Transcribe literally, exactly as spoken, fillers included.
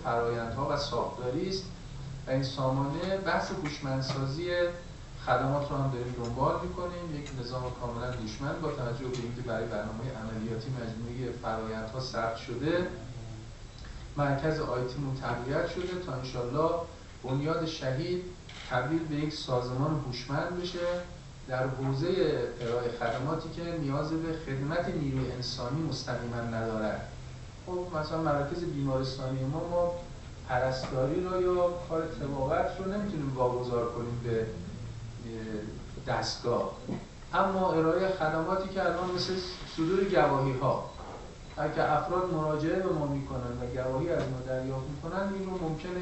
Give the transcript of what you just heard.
فرآیندها و ساختاری است و این سامانه بحث هوشمندسازی خدمات رو هم داریم دنبال می‌کنیم. یک نظام کاملا هوشمند با توجه به اینکه برای برنامه عملیاتی مجموعه فرآیندها ثبت شده، مرکز آیتیمون تقویت شده تا انشالله بنیاد شهید تبدیل به یک سازمان هوشمند بشه در حوزه ارائه خدماتی که نیاز به خدمت نیروی انسانی مستقیما ندارد. خب مثلا مراکز بیمارستانی ما ما پرستاری رو یا کار طبابت رو نمیتونیم واگذار کنیم به دستگاه، اما ارائه خدماتی که الان مثل صدور گواهی ها، اگه افراد مراجعه به ما میکنن و گواهی از ما دریافت میکنن، این رو ممکنه